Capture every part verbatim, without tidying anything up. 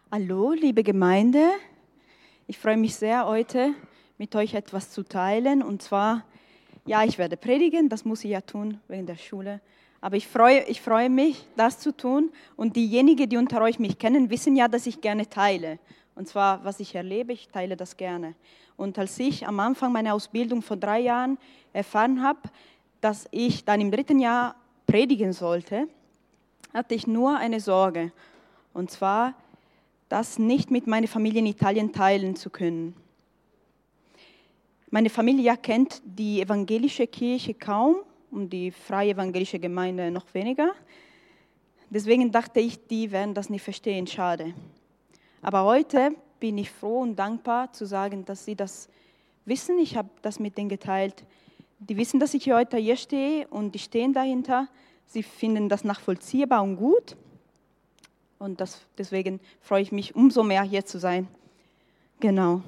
Hallo, liebe Gemeinde. Ich freue mich sehr, heute mit euch etwas zu teilen. Und zwar, ja, ich werde predigen, das muss ich ja tun wegen der Schule. Aber ich freue, ich freue mich, das zu tun. Und diejenigen, die unter euch mich kennen, wissen ja, dass ich gerne teile. Und zwar, was ich erlebe, ich teile das gerne. Und als ich am Anfang meiner Ausbildung vor drei Jahren erfahren habe, dass ich dann im dritten Jahr predigen sollte, hatte ich nur eine Sorge. Und zwar, das nicht mit meiner Familie in Italien teilen zu können. Meine Familie kennt die evangelische Kirche kaum und die freie evangelische Gemeinde noch weniger. Deswegen dachte ich, die werden das nicht verstehen, schade. Aber heute bin ich froh und dankbar zu sagen, dass sie das wissen. Ich habe das mit denen geteilt. Die wissen, dass ich heute hier stehe und die stehen dahinter. Sie finden das nachvollziehbar und gut. Und das, deswegen freue ich mich umso mehr, hier zu sein. Genau.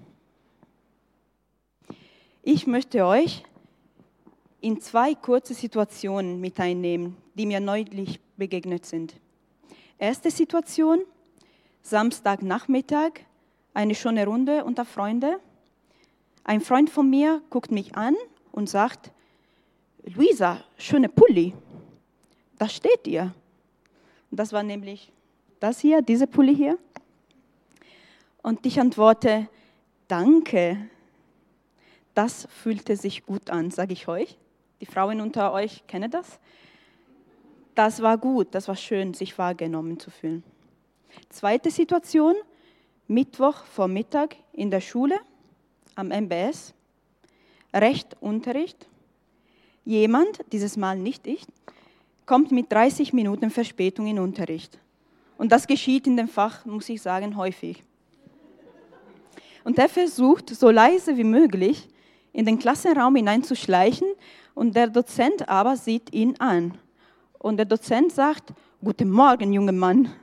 Ich möchte euch in zwei kurze Situationen mit einnehmen, die mir neulich begegnet sind. Erste Situation, Samstagnachmittag, eine schöne Runde unter Freunden. Ein Freund von mir guckt mich an und sagt, Luisa, schöne Pulli, da steht ihr. Das war nämlich das hier, diese Pulli hier. Und ich antworte, danke. Das fühlte sich gut an, sage ich euch. Die Frauen unter euch kennen das. Das war gut, das war schön, sich wahrgenommen zu fühlen. Zweite Situation, Mittwoch Vormittag in der Schule, am M B S, Rechtunterricht. Jemand, dieses Mal nicht ich, kommt mit dreißig Minuten Verspätung in Unterricht. Und das geschieht in dem Fach, muss ich sagen, häufig. Und er versucht, so leise wie möglich in den Klassenraum hineinzuschleichen und der Dozent aber sieht ihn an. Und der Dozent sagt, guten Morgen, junger Mann.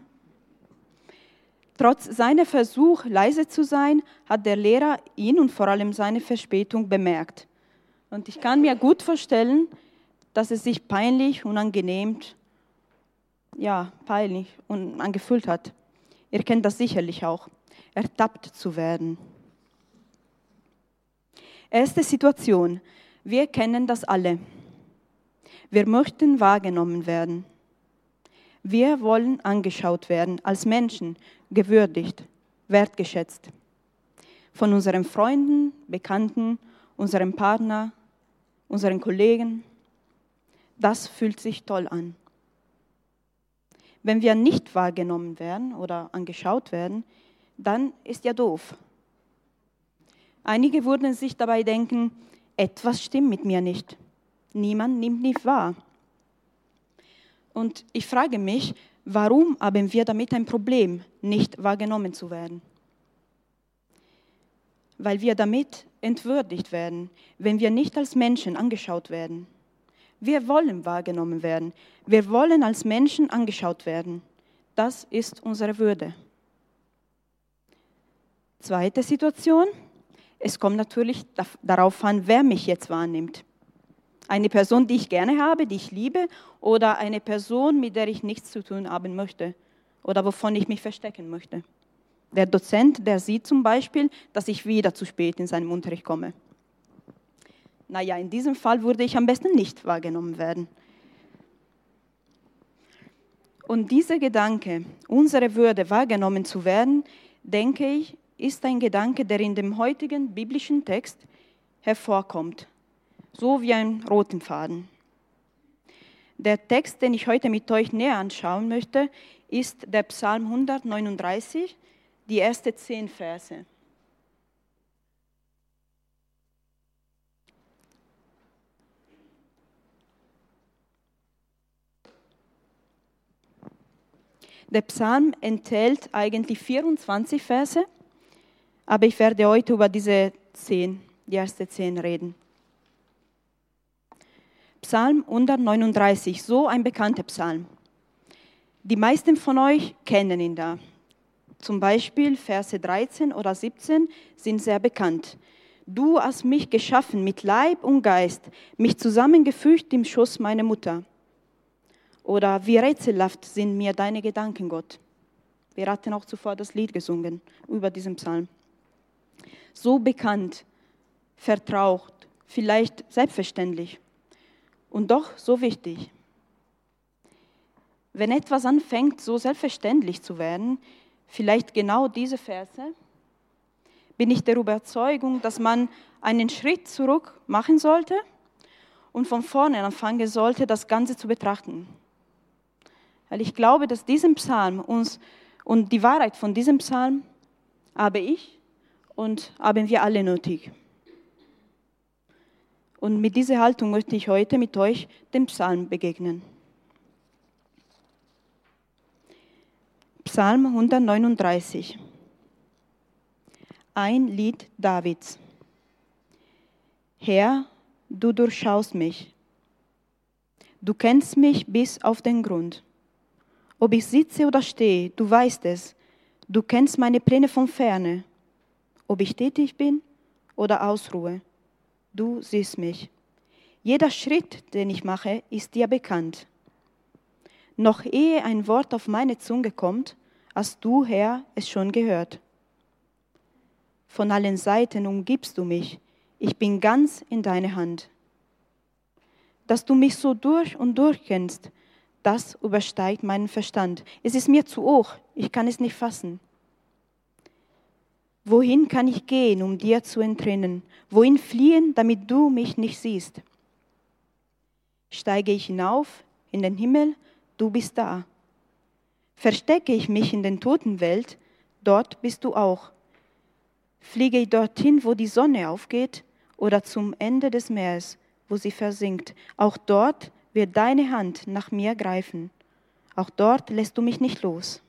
Trotz seiner Versuch, leise zu sein, hat der Lehrer ihn und vor allem seine Verspätung bemerkt. Und ich kann mir gut vorstellen, dass es sich peinlich, unangenehm, ja, peinlich und angefühlt hat. Ihr kennt das sicherlich auch, ertappt zu werden. Erste Situation, wir kennen das alle. Wir möchten wahrgenommen werden. Wir wollen angeschaut werden, als Menschen, gewürdigt, wertgeschätzt. Von unseren Freunden, Bekannten, unserem Partner, unseren Kollegen. Das fühlt sich toll an. Wenn wir nicht wahrgenommen werden oder angeschaut werden, dann ist ja doof. Einige würden sich dabei denken, etwas stimmt mit mir nicht. Niemand nimmt mich wahr. Und ich frage mich, warum haben wir damit ein Problem, nicht wahrgenommen zu werden? Weil wir damit entwürdigt werden, wenn wir nicht als Menschen angeschaut werden. Wir wollen wahrgenommen werden. Wir wollen als Menschen angeschaut werden. Das ist unsere Würde. Zweite Situation. Es kommt natürlich darauf an, wer mich jetzt wahrnimmt. Eine Person, die ich gerne habe, die ich liebe, oder eine Person, mit der ich nichts zu tun haben möchte oder wovon ich mich verstecken möchte. Der Dozent, der sieht zum Beispiel, dass ich wieder zu spät in seinem Unterricht komme. Naja, in diesem Fall würde ich am besten nicht wahrgenommen werden. Und dieser Gedanke, unsere Würde wahrgenommen zu werden, denke ich, ist ein Gedanke, der in dem heutigen biblischen Text hervorkommt, so wie ein roten Faden. Der Text, den ich heute mit euch näher anschauen möchte, ist der Psalm hundertneununddreißig, die ersten zehn Verse. Der Psalm enthält eigentlich vierundzwanzig Verse, aber ich werde heute über diese zehn, die ersten zehn reden. Psalm hundertneununddreißig, so ein bekannter Psalm. Die meisten von euch kennen ihn da. Zum Beispiel Verse dreizehn oder siebzehn sind sehr bekannt. Du hast mich geschaffen mit Leib und Geist, mich zusammengefügt im Schoß meiner Mutter. Oder wie rätselhaft sind mir deine Gedanken, Gott. Wir hatten auch zuvor das Lied gesungen über diesen Psalm. So bekannt, vertraut, vielleicht selbstverständlich und doch so wichtig. Wenn etwas anfängt, so selbstverständlich zu werden, vielleicht genau diese Verse, bin ich der Überzeugung, dass man einen Schritt zurück machen sollte und von vorne anfangen sollte, das Ganze zu betrachten. Weil ich glaube, dass diesen Psalm uns und die Wahrheit von diesem Psalm habe ich und haben wir alle nötig. Und mit dieser Haltung möchte ich heute mit euch dem Psalm begegnen. Psalm hundertneununddreißig. Ein Lied Davids. Herr, du durchschaust mich. Du kennst mich bis auf den Grund. Ob ich sitze oder stehe, du weißt es. Du kennst meine Pläne von ferne. Ob ich tätig bin oder ausruhe, du siehst mich. Jeder Schritt, den ich mache, ist dir bekannt. Noch ehe ein Wort auf meine Zunge kommt, hast du, Herr, es schon gehört. Von allen Seiten umgibst du mich. Ich bin ganz in deiner Hand. Dass du mich so durch und durch kennst, das übersteigt meinen Verstand. Es ist mir zu hoch, ich kann es nicht fassen. Wohin kann ich gehen, um dir zu entrinnen? Wohin fliehen, damit du mich nicht siehst? Steige ich hinauf in den Himmel, du bist da. Verstecke ich mich in den Totenwelt, dort bist du auch. Fliege ich dorthin, wo die Sonne aufgeht, oder zum Ende des Meeres, wo sie versinkt, auch dort wird deine Hand nach mir greifen. Auch dort lässt du mich nicht los.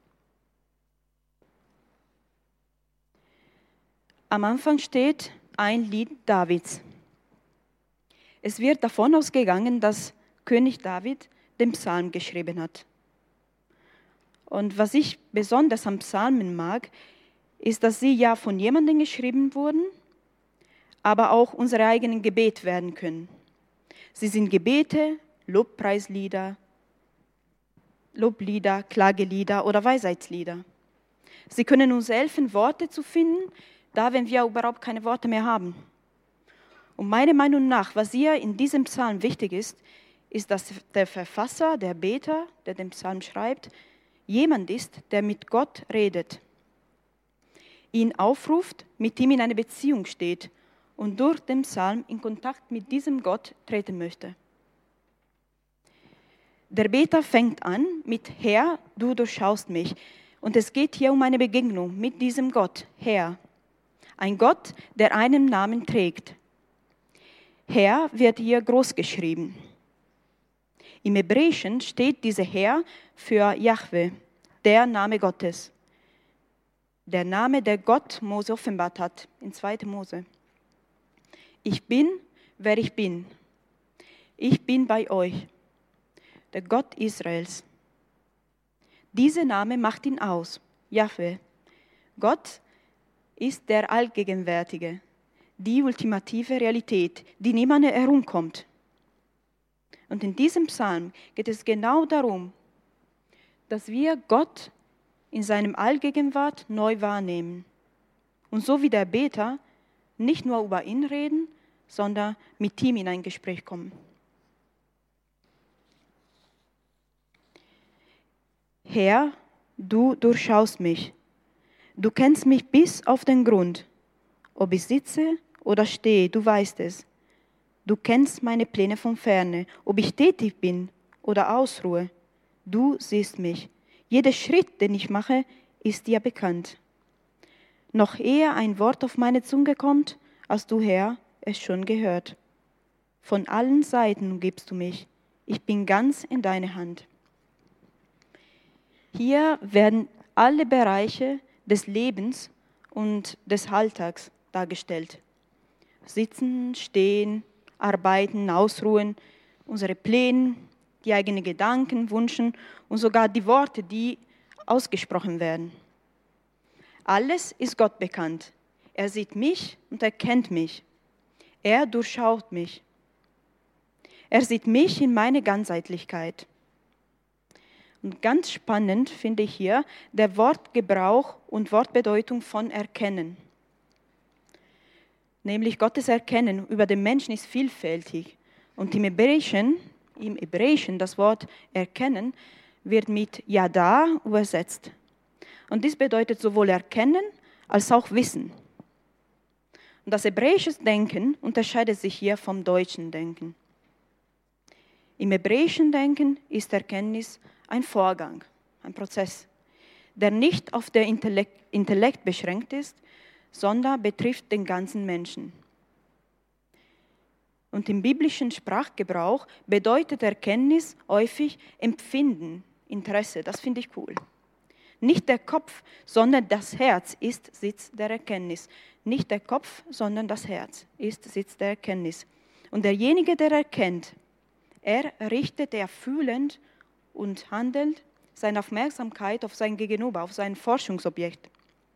Am Anfang steht ein Lied Davids. Es wird davon ausgegangen, dass König David den Psalm geschrieben hat. Und was ich besonders am Psalmen mag, ist, dass sie ja von jemandem geschrieben wurden, aber auch unsere eigenen Gebete werden können. Sie sind Gebete, Lobpreislieder, Loblieder, Klagelieder oder Weisheitslieder. Sie können uns helfen, Worte zu finden, da wenn wir überhaupt keine Worte mehr haben. Und meiner Meinung nach, was hier in diesem Psalm wichtig ist, ist, dass der Verfasser, der Beter, der den Psalm schreibt, jemand ist, der mit Gott redet, ihn aufruft, mit ihm in eine Beziehung steht und durch den Psalm in Kontakt mit diesem Gott treten möchte. Der Beter fängt an mit Herr, du durchschaust mich. Und es geht hier um eine Begegnung mit diesem Gott, Herr. Ein Gott, der einen Namen trägt. Herr wird hier groß geschrieben. Im Hebräischen steht dieser Herr für Jahwe, der Name Gottes. Der Name, der Gott Mose offenbart hat, in zweiter Mose. Ich bin, wer ich bin. Ich bin bei euch, der Gott Israels. Dieser Name macht ihn aus, Jahwe. Gott ist der Allgegenwärtige, die ultimative Realität, die niemand herumkommt. Und in diesem Psalm geht es genau darum, dass wir Gott in seinem Allgegenwart neu wahrnehmen. Und so wie der Beter nicht nur über ihn reden, sondern mit ihm in ein Gespräch kommen. Herr, du durchschaust mich. Du kennst mich bis auf den Grund. Ob ich sitze oder stehe, du weißt es. Du kennst meine Pläne von ferne. Ob ich tätig bin oder ausruhe, du siehst mich. Jeder Schritt, den ich mache, ist dir bekannt. Noch ehe ein Wort auf meine Zunge kommt, hast du, Herr, es schon gehört. Von allen Seiten umgibst du mich. Ich bin ganz in deiner Hand. Hier werden alle Bereiche des Lebens und des Alltags dargestellt. Sitzen, stehen, arbeiten, ausruhen, unsere Pläne, die eigenen Gedanken, Wünschen und sogar die Worte, die ausgesprochen werden. Alles ist Gott bekannt. Er sieht mich und er kennt mich. Er durchschaut mich. Er sieht mich in meiner Ganzheitlichkeit. Und ganz spannend finde ich hier der Wortgebrauch und Wortbedeutung von erkennen. Nämlich Gottes Erkennen über den Menschen ist vielfältig. Und im Hebräischen, im Hebräischen das Wort erkennen wird mit Yada übersetzt. Und dies bedeutet sowohl erkennen als auch wissen. Und das hebräische Denken unterscheidet sich hier vom deutschen Denken. Im hebräischen Denken ist Erkenntnis ein Vorgang, ein Prozess, der nicht auf den Intellekt, Intellekt beschränkt ist, sondern betrifft den ganzen Menschen. Und im biblischen Sprachgebrauch bedeutet Erkenntnis häufig Empfinden, Interesse. Das finde ich cool. Nicht der Kopf, sondern das Herz ist Sitz der Erkenntnis. Nicht der Kopf, sondern das Herz ist Sitz der Erkenntnis. Und derjenige, der erkennt, er richtet, er fühlend und handelt seine Aufmerksamkeit auf sein Gegenüber, auf sein Forschungsobjekt.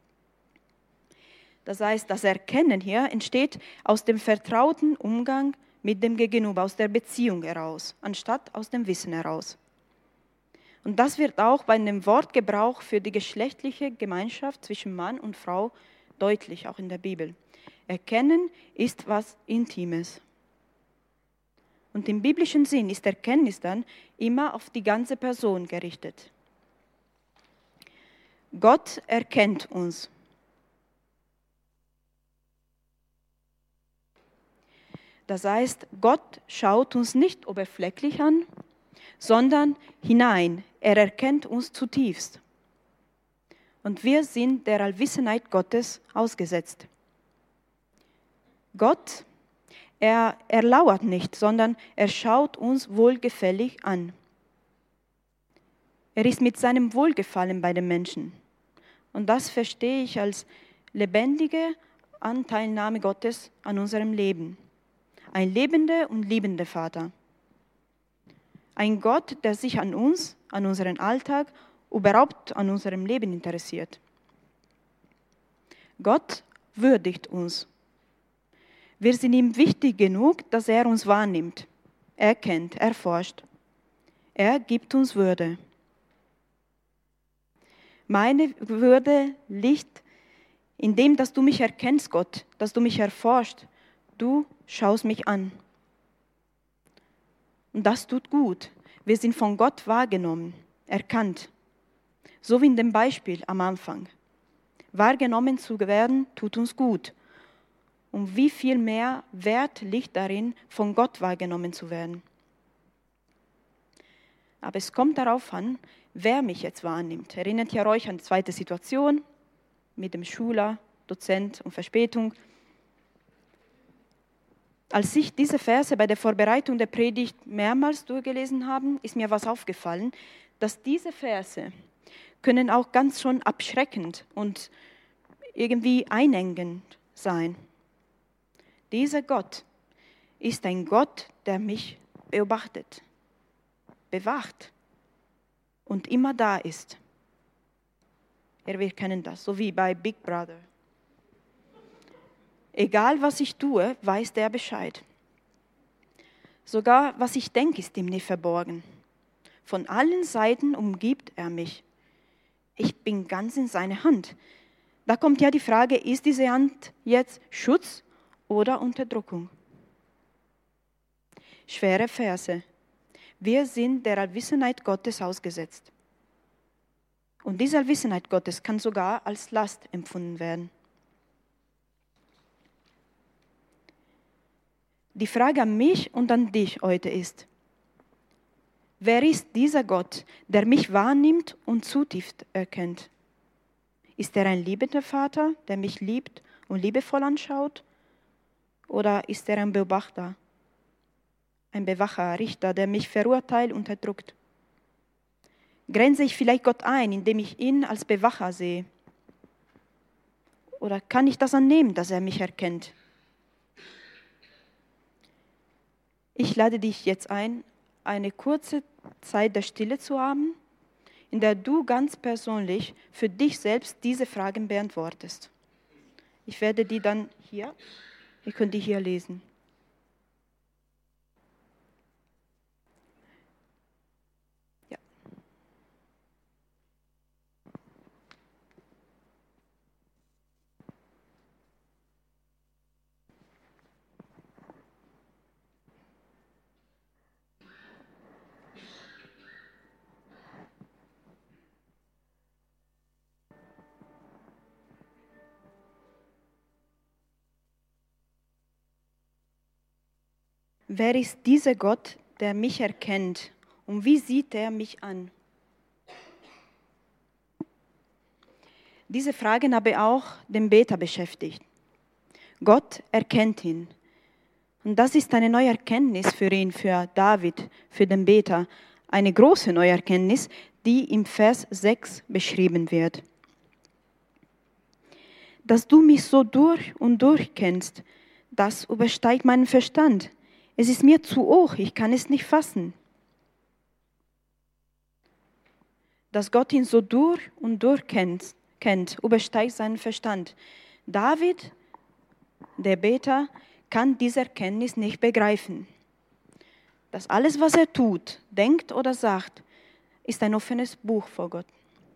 Das heißt, das Erkennen hier entsteht aus dem vertrauten Umgang mit dem Gegenüber, aus der Beziehung heraus, anstatt aus dem Wissen heraus. Und das wird auch bei dem Wortgebrauch für die geschlechtliche Gemeinschaft zwischen Mann und Frau deutlich, auch in der Bibel. Erkennen ist was Intimes. Und im biblischen Sinn ist Erkenntnis dann immer auf die ganze Person gerichtet. Gott erkennt uns. Das heißt, Gott schaut uns nicht oberflächlich an, sondern hinein. Er erkennt uns zutiefst. Und wir sind der Allwissenheit Gottes ausgesetzt. Gott, er, er lauert nicht, sondern er schaut uns wohlgefällig an. Er ist mit seinem Wohlgefallen bei den Menschen. Und das verstehe ich als lebendige Anteilnahme Gottes an unserem Leben. Ein lebender und liebender Vater. Ein Gott, der sich an uns, an unseren Alltag, überhaupt an unserem Leben interessiert. Gott würdigt uns. Wir sind ihm wichtig genug, dass er uns wahrnimmt. Er kennt, er forscht. Er gibt uns Würde. Meine Würde liegt in dem, dass du mich erkennst, Gott, dass du mich erforscht. Du schaust mich an. Und das tut gut. Wir sind von Gott wahrgenommen, erkannt. So wie in dem Beispiel am Anfang. Wahrgenommen zu werden, tut uns gut. Und wie viel mehr Wert liegt darin, von Gott wahrgenommen zu werden. Aber es kommt darauf an, wer mich jetzt wahrnimmt. Erinnert ihr euch an die zweite Situation mit dem Schüler, Dozent und Verspätung? Als ich diese Verse bei der Vorbereitung der Predigt mehrmals durchgelesen habe, ist mir was aufgefallen, dass diese Verse können auch ganz schon abschreckend und irgendwie einengend sein. Dieser Gott ist ein Gott, der mich beobachtet, bewacht und immer da ist. Ja, wir kennen das, so wie bei Big Brother. Egal, was ich tue, weiß der Bescheid. Sogar, was ich denke, ist ihm nicht verborgen. Von allen Seiten umgibt er mich. Ich bin ganz in seiner Hand. Da kommt ja die Frage, ist diese Hand jetzt Schutz oder Unterdrückung? Schwere Verse. Wir sind der Allwissenheit Gottes ausgesetzt. Und diese Allwissenheit Gottes kann sogar als Last empfunden werden. Die Frage an mich und an dich heute ist, wer ist dieser Gott, der mich wahrnimmt und zutiefst erkennt? Ist er ein liebender Vater, der mich liebt und liebevoll anschaut? Oder ist er ein Beobachter, ein Bewacher, Richter, der mich verurteilt und erdrückt? Grenze ich vielleicht Gott ein, indem ich ihn als Bewacher sehe? Oder kann ich das annehmen, dass er mich erkennt? Ich lade dich jetzt ein, eine kurze Zeit der Stille zu haben, in der du ganz persönlich für dich selbst diese Fragen beantwortest. Ich werde die dann hier, ihr könnt die hier lesen. Ja. wer ist dieser Gott, der mich erkennt? Und wie sieht er mich an? Diese Fragen haben auch den Beter beschäftigt. Gott erkennt ihn. Und das ist eine neue Erkenntnis für ihn, für David, für den Beter. Eine große neue Erkenntnis, die im Vers sechs beschrieben wird. Dass du mich so durch und durch kennst, das übersteigt meinen Verstand. Es ist mir zu hoch, ich kann es nicht fassen. Dass Gott ihn so durch und durch kennt, kennt übersteigt seinen Verstand. David, der Beter, kann diese Erkenntnis nicht begreifen. Dass alles, was er tut, denkt oder sagt, ist ein offenes Buch vor Gott.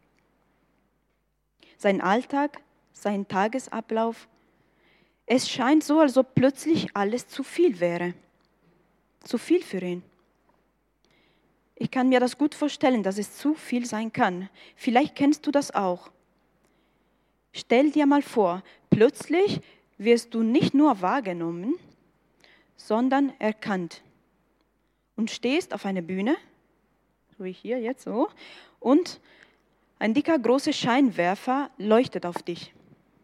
Sein Alltag, sein Tagesablauf, es scheint so, als ob plötzlich alles zu viel wäre. Zu viel für ihn. Ich kann mir das gut vorstellen, dass es zu viel sein kann. Vielleicht kennst du das auch. Stell dir mal vor, plötzlich wirst du nicht nur wahrgenommen, sondern erkannt. Und stehst auf einer Bühne, so wie hier jetzt so, und ein dicker, großer Scheinwerfer leuchtet auf dich.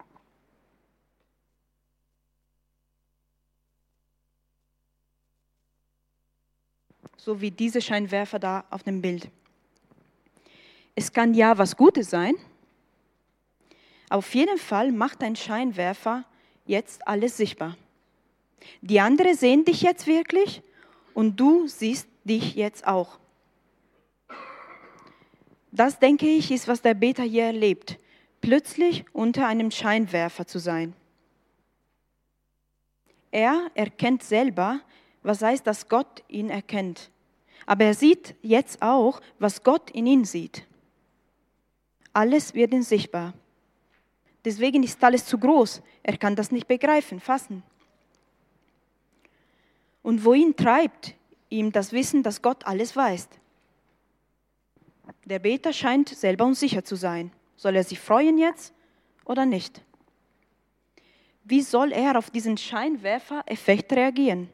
So wie diese Scheinwerfer da auf dem Bild. Es kann ja was Gutes sein, aber auf jeden Fall macht ein Scheinwerfer jetzt alles sichtbar. Die anderen sehen dich jetzt wirklich und du siehst dich jetzt auch. Das, denke ich, ist, was der Beter hier erlebt, plötzlich unter einem Scheinwerfer zu sein. Er erkennt selber, was heißt, dass Gott ihn erkennt. Aber er sieht jetzt auch, was Gott in ihn sieht. Alles wird ihm sichtbar. Deswegen ist alles zu groß. Er kann das nicht begreifen, fassen. Und wohin treibt ihm das Wissen, dass Gott alles weiß? Der Beter scheint selber unsicher zu sein. Soll er sich freuen jetzt oder nicht? Wie soll er auf diesen Scheinwerfer-Effekt reagieren?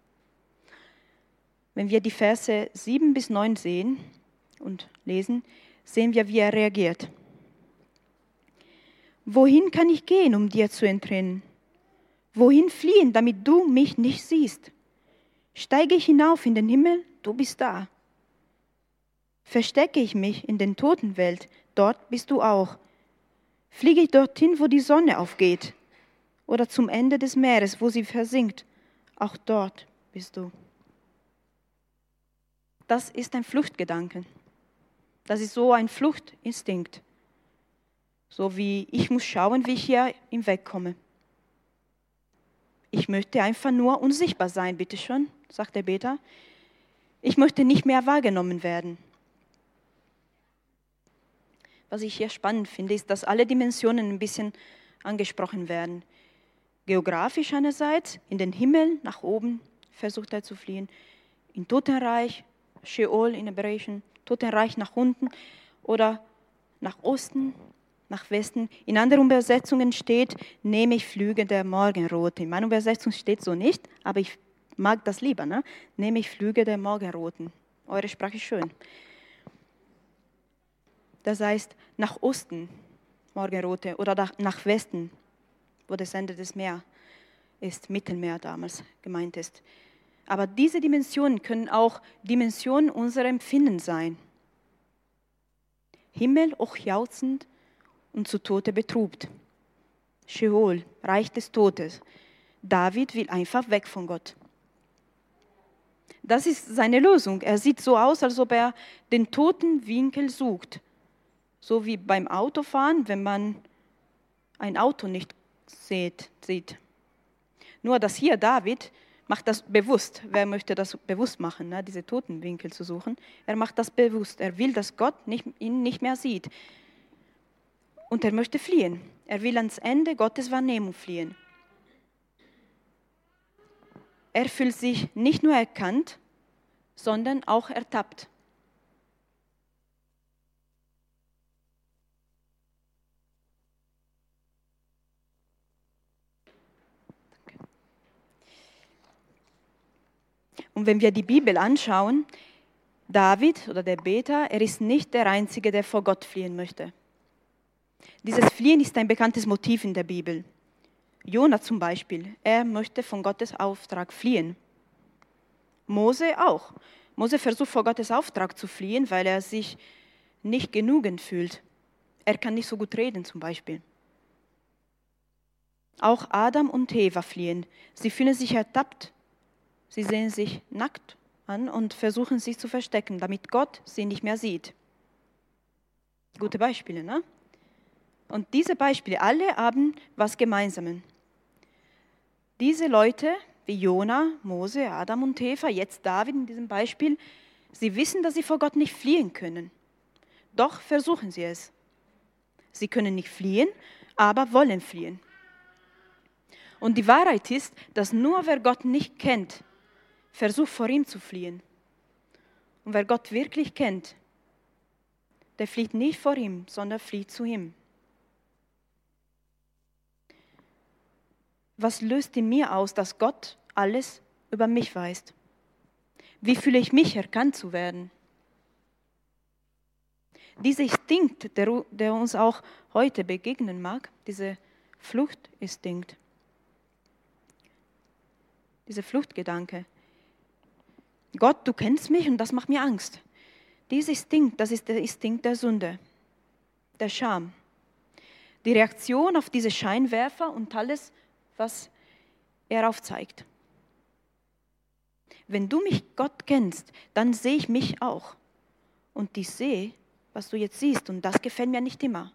Wenn wir die Verse sieben bis neun sehen und lesen, sehen wir, wie er reagiert. Wohin kann ich gehen, um dir zu entrinnen? Wohin fliehen, damit du mich nicht siehst? Steige ich hinauf in den Himmel, du bist da. Verstecke ich mich in den Totenwelt, dort bist du auch. Fliege ich dorthin, wo die Sonne aufgeht, oder zum Ende des Meeres, wo sie versinkt, auch dort bist du. Das ist ein Fluchtgedanke. Das ist so ein Fluchtinstinkt. So wie ich muss schauen, wie ich hier im Weg komme. Ich möchte einfach nur unsichtbar sein, bitteschön, sagt der Beter. Ich möchte nicht mehr wahrgenommen werden. Was ich hier spannend finde, ist, dass alle Dimensionen ein bisschen angesprochen werden. Geografisch einerseits, in den Himmel, nach oben versucht er zu fliehen, im Totenreich, Sheol in Hebräischen, Totenreich nach unten oder nach Osten, nach Westen. In anderen Übersetzungen steht, nehme ich Flüge der Morgenröte. In meiner Übersetzung steht so nicht, aber ich mag das lieber. Ne? Nehme ich Flüge der Morgenroten. Eure Sprache ist schön. Das heißt, nach Osten, Morgenröte, oder nach Westen, wo das Ende des Meeres ist, Mittelmeer damals gemeint ist. Aber diese Dimensionen können auch Dimensionen unserer Empfinden sein. Himmel hochjauchzend und zu Tode betrübt. Sheol, Reich des Todes. David will einfach weg von Gott. Das ist seine Lösung. Er sieht so aus, als ob er den toten Winkel sucht. So wie beim Autofahren, wenn man ein Auto nicht sieht. sieht. Nur, dass hier David macht das bewusst. Wer möchte das bewusst machen, ne? Diese Totenwinkel zu suchen? Er macht das bewusst. Er will, dass Gott nicht, ihn nicht mehr sieht. Und er möchte fliehen. Er will ans Ende Gottes Wahrnehmung fliehen. Er fühlt sich nicht nur erkannt, sondern auch ertappt. Und wenn wir die Bibel anschauen, David oder der Beter, er ist nicht der Einzige, der vor Gott fliehen möchte. Dieses Fliehen ist ein bekanntes Motiv in der Bibel. Jona zum Beispiel, er möchte von Gottes Auftrag fliehen. Mose auch. Mose versucht vor Gottes Auftrag zu fliehen, weil er sich nicht genügend fühlt. Er kann nicht so gut reden zum Beispiel. Auch Adam und Eva fliehen. Sie fühlen sich ertappt. Sie sehen sich nackt an und versuchen sich zu verstecken, damit Gott sie nicht mehr sieht. Gute Beispiele, ne? Und diese Beispiele, alle haben was Gemeinsames. Diese Leute, wie Jona, Mose, Adam und Eva, jetzt David in diesem Beispiel, sie wissen, dass sie vor Gott nicht fliehen können. Doch versuchen sie es. Sie können nicht fliehen, aber wollen fliehen. Und die Wahrheit ist, dass nur wer Gott nicht kennt, versucht vor ihm zu fliehen. Und wer Gott wirklich kennt, der flieht nicht vor ihm, sondern flieht zu ihm. Was löst in mir aus, dass Gott alles über mich weiß? Wie fühle ich mich, erkannt zu werden? Dieser Instinkt, der, der uns auch heute begegnen mag, dieser Fluchtinstinkt, dieser Fluchtgedanke. Gott, du kennst mich und das macht mir Angst. Dieser Instinkt, das ist der Instinkt der Sünde, der Scham. Die Reaktion auf diese Scheinwerfer und alles, was er aufzeigt. Wenn du mich, Gott, kennst, dann sehe ich mich auch. Und ich sehe, was du jetzt siehst, und das gefällt mir nicht immer.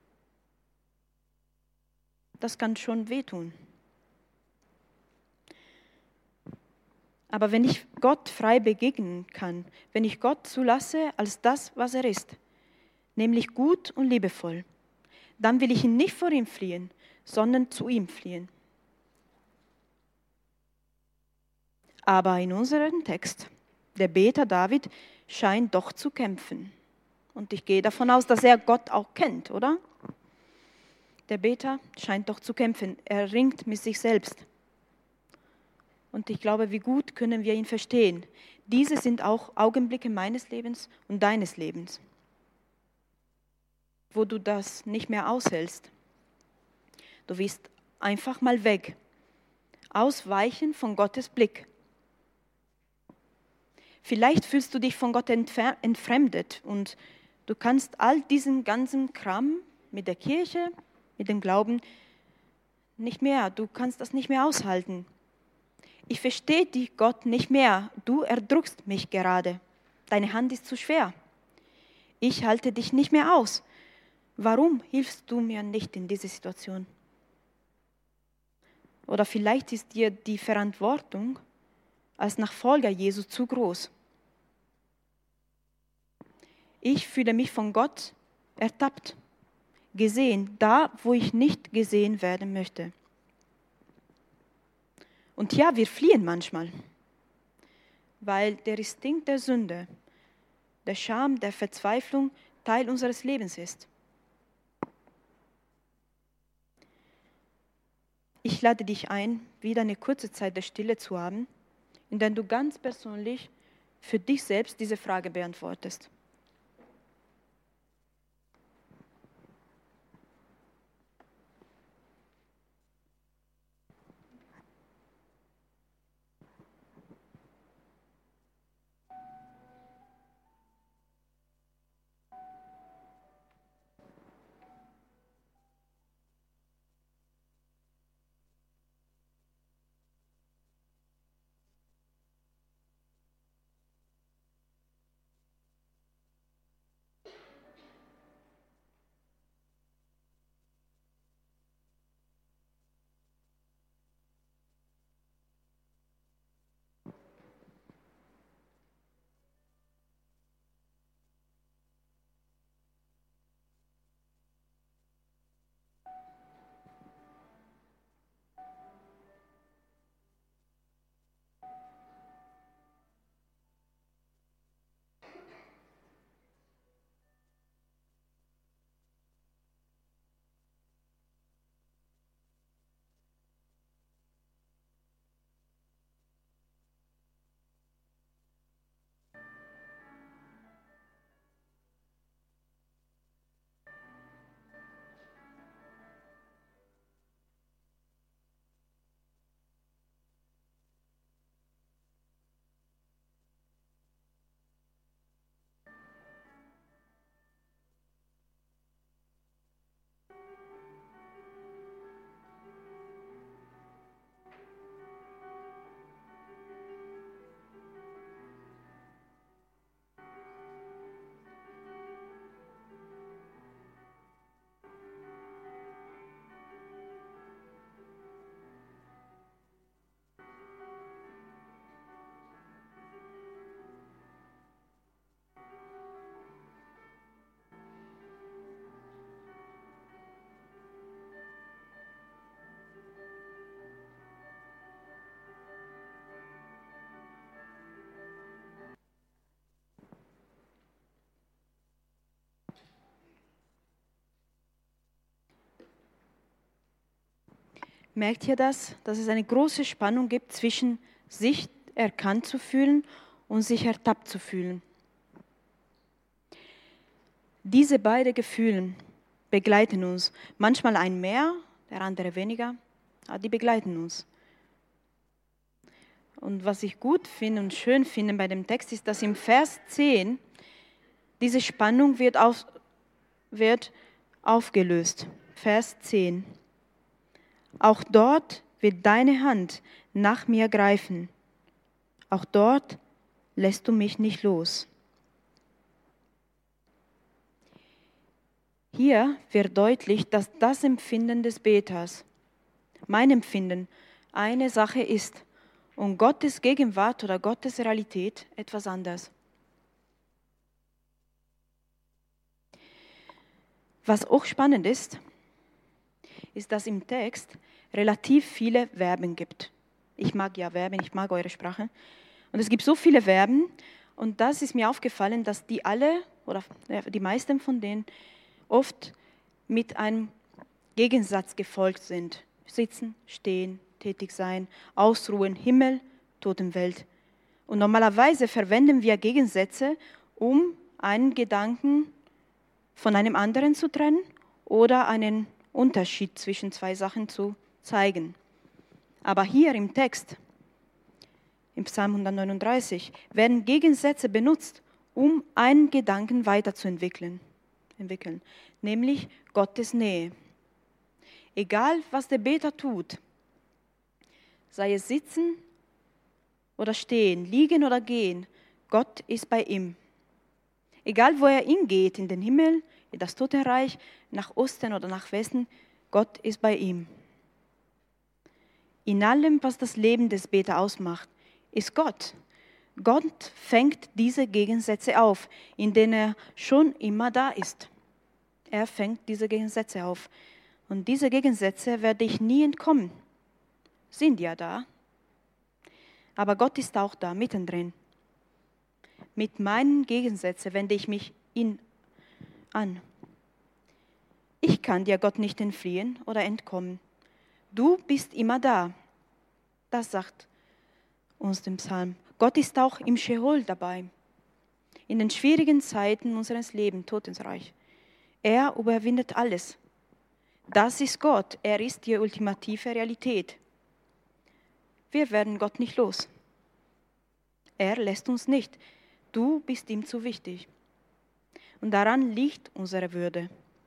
Das kann schon wehtun. Aber wenn ich Gott frei begegnen kann, wenn ich Gott zulasse als das, was er ist, nämlich gut und liebevoll, dann will ich ihn nicht vor ihm fliehen, sondern zu ihm fliehen. Aber in unserem Text, der Beter David scheint doch zu kämpfen. Und ich gehe davon aus, dass er Gott auch kennt, oder? Der Beter scheint doch zu kämpfen. Er ringt mit sich selbst. Und ich glaube, wie gut können wir ihn verstehen. Diese sind auch Augenblicke meines Lebens und deines Lebens, wo du das nicht mehr aushältst. Du willst einfach mal weg, ausweichen von Gottes Blick. Vielleicht fühlst du dich von Gott entfremdet und du kannst all diesen ganzen Kram mit der Kirche, mit dem Glauben nicht mehr, du kannst das nicht mehr aushalten. Ich verstehe dich, Gott, nicht mehr. Du erdrückst mich gerade. Deine Hand ist zu schwer. Ich halte dich nicht mehr aus. Warum hilfst du mir nicht in dieser Situation? Oder vielleicht ist dir die Verantwortung als Nachfolger Jesu zu groß. Ich fühle mich von Gott ertappt, gesehen, da, wo ich nicht gesehen werden möchte. Und ja, wir fliehen manchmal, weil der Instinkt der Sünde, der Scham, der Verzweiflung Teil unseres Lebens ist. Ich lade dich ein, wieder eine kurze Zeit der Stille zu haben, in der du ganz persönlich für dich selbst diese Frage beantwortest. Merkt ihr das? Dass es eine große Spannung gibt zwischen sich erkannt zu fühlen und sich ertappt zu fühlen. Diese beiden Gefühle begleiten uns. Manchmal ein mehr, der andere weniger, aber die begleiten uns. Und was ich gut finde und schön finde bei dem Text ist, dass im Vers zehn diese Spannung wird, auf, wird aufgelöst. Vers zehn. Auch dort wird deine Hand nach mir greifen. Auch dort lässt du mich nicht los. Hier wird deutlich, dass das Empfinden des Beters, mein Empfinden, eine Sache ist und Gottes Gegenwart oder Gottes Realität etwas anderes. Was auch spannend ist, ist, dass im Text relativ viele Verben gibt. Ich mag ja Verben, ich mag eure Sprache. Und es gibt so viele Verben und das ist mir aufgefallen, dass die alle oder die meisten von denen oft mit einem Gegensatz gefolgt sind. Sitzen, stehen, tätig sein, ausruhen, Himmel, Totenwelt. Und normalerweise verwenden wir Gegensätze, um einen Gedanken von einem anderen zu trennen oder einen Unterschied zwischen zwei Sachen zu zeigen. Aber hier im Text, im Psalm hundertneununddreißig, werden Gegensätze benutzt, um einen Gedanken weiterzuentwickeln, entwickeln, nämlich Gottes Nähe. Egal, was der Beter tut, sei es sitzen oder stehen, liegen oder gehen, Gott ist bei ihm. Egal, wo er hingeht, in den Himmel, in das Totenreich, nach Osten oder nach Westen, Gott ist bei ihm. In allem, was das Leben des Beters ausmacht, ist Gott. Gott fängt diese Gegensätze auf, in denen er schon immer da ist. Er fängt diese Gegensätze auf. Und diese Gegensätze werde ich nie entkommen. Sind ja da. Aber Gott ist auch da, mittendrin. Mit meinen Gegensätzen wende ich mich ihn an. Ich kann dir Gott nicht entfliehen oder entkommen. Du bist immer da. Das sagt uns der Psalm. Gott ist auch im Scheol dabei. In den schwierigen Zeiten unseres Lebens, Todesreich. Er überwindet alles. Das ist Gott. Er ist die ultimative Realität. Wir werden Gott nicht los. Er lässt uns nicht. Du bist ihm zu wichtig. Und daran liegt unsere Würde.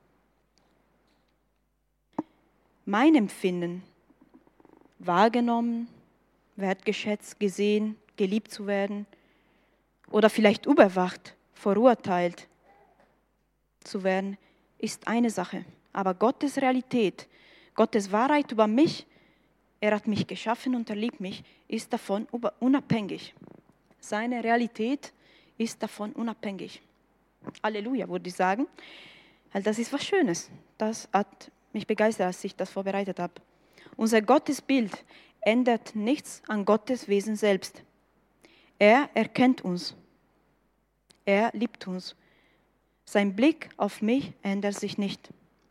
Mein Empfinden, wahrgenommen, wertgeschätzt, gesehen, geliebt zu werden oder vielleicht überwacht, verurteilt zu werden, ist eine Sache. Aber Gottes Realität, Gottes Wahrheit über mich, er hat mich geschaffen und er liebt mich, ist davon unabhängig. Seine Realität ist davon unabhängig. Halleluja, würde ich sagen. Weil das ist was Schönes. Das hat mich begeistert, als ich das vorbereitet habe. Unser Gottesbild ändert nichts an Gottes Wesen selbst. Er erkennt uns. Er liebt uns. Sein Blick auf mich ändert sich nicht.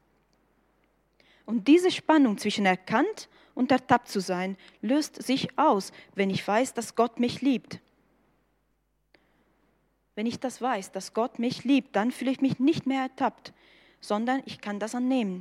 Und diese Spannung zwischen erkannt und ertappt zu sein, löst sich aus, wenn ich weiß, dass Gott mich liebt. Wenn ich das weiß, dass Gott mich liebt, dann fühle ich mich nicht mehr ertappt, sondern ich kann das annehmen.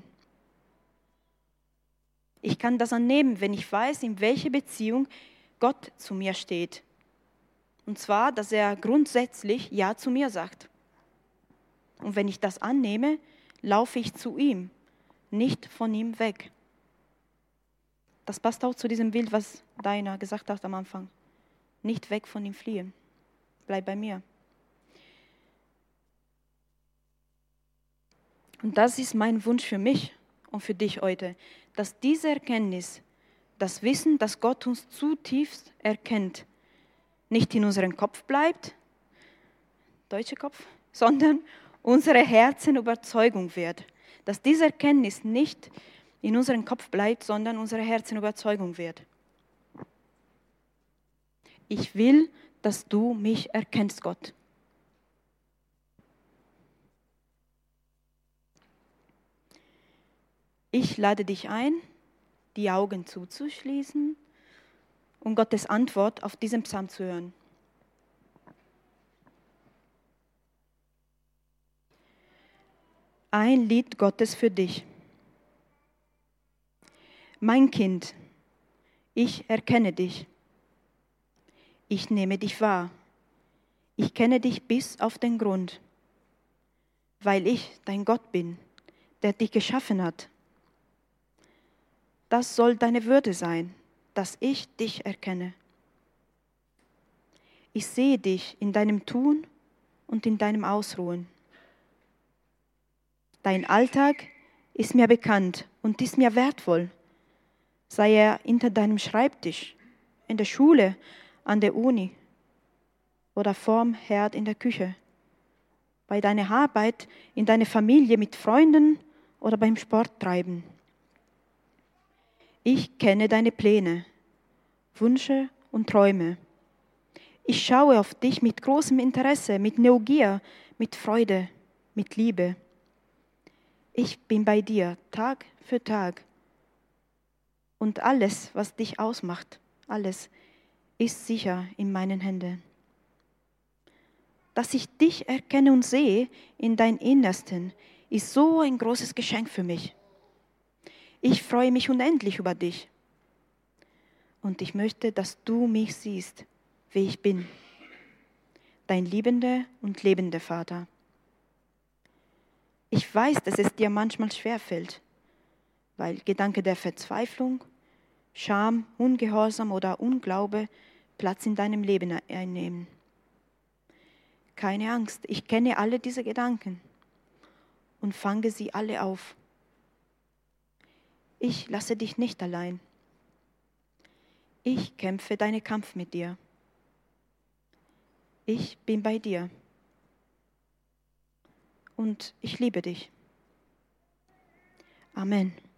Ich kann das annehmen, wenn ich weiß, in welcher Beziehung Gott zu mir steht. Und zwar, dass er grundsätzlich Ja zu mir sagt. Und wenn ich das annehme, laufe ich zu ihm, nicht von ihm weg. Das passt auch zu diesem Bild, was Deiner gesagt hat am Anfang. Nicht weg von ihm fliehen. Bleib bei mir. Und das ist mein Wunsch für mich und für dich heute, dass diese Erkenntnis, das Wissen, dass Gott uns zutiefst erkennt, nicht in unserem Kopf bleibt, deutscher Kopf, sondern unsere Herzenüberzeugung wird. Dass diese Erkenntnis nicht in unserem Kopf bleibt, sondern unsere Herzenüberzeugung wird. Ich will, dass du mich erkennst, Gott. Ich lade dich ein, die Augen zuzuschließen und Gottes Antwort auf diesen Psalm zu hören. Ein Lied Gottes für dich. Mein Kind, ich erkenne dich. Ich nehme dich wahr. Ich kenne dich bis auf den Grund, weil ich dein Gott bin, der dich geschaffen hat. Das soll deine Würde sein, dass ich dich erkenne. Ich sehe dich in deinem Tun und in deinem Ausruhen. Dein Alltag ist mir bekannt und ist mir wertvoll, sei er hinter deinem Schreibtisch, in der Schule, an der Uni oder vorm Herd in der Küche, bei deiner Arbeit, in deiner Familie mit Freunden oder beim Sporttreiben. Ich kenne deine Pläne, Wünsche und Träume. Ich schaue auf dich mit großem Interesse, mit Neugier, mit Freude, mit Liebe. Ich bin bei dir Tag für Tag. Und alles, was dich ausmacht, alles, ist sicher in meinen Händen. Dass ich dich erkenne und sehe in dein Innersten, ist so ein großes Geschenk für mich. Ich freue mich unendlich über dich. Und ich möchte, dass du mich siehst, wie ich bin. Dein liebender und lebender Vater. Ich weiß, dass es dir manchmal schwerfällt, weil Gedanken der Verzweiflung, Scham, Ungehorsam oder Unglaube Platz in deinem Leben einnehmen. Keine Angst, ich kenne alle diese Gedanken und fange sie alle auf. Ich lasse dich nicht allein. Ich kämpfe deinen Kampf mit dir. Ich bin bei dir. Und ich liebe dich. Amen.